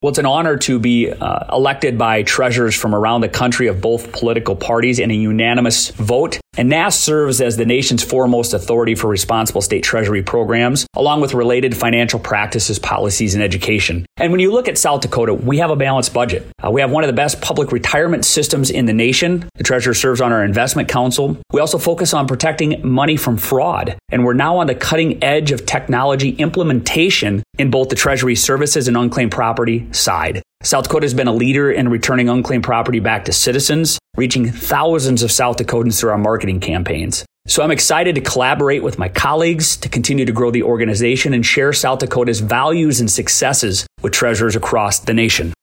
Well, it's an honor to be elected by treasurers from around the country of both political parties in a unanimous vote. And NASS serves as the nation's foremost authority for responsible state treasury programs, along with related financial practices, policies, and education. And when you look at South Dakota, we have a balanced budget. We have one of the best public retirement systems in the nation. The treasurer serves on our investment council. We also focus on protecting money from fraud. And we're now on the cutting edge of technology implementation in both the treasury services and unclaimed property side. South Dakota has been a leader in returning unclaimed property back to citizens, reaching thousands of South Dakotans through our marketing campaigns. So I'm excited to collaborate with my colleagues to continue to grow the organization and share South Dakota's values and successes with treasurers across the nation.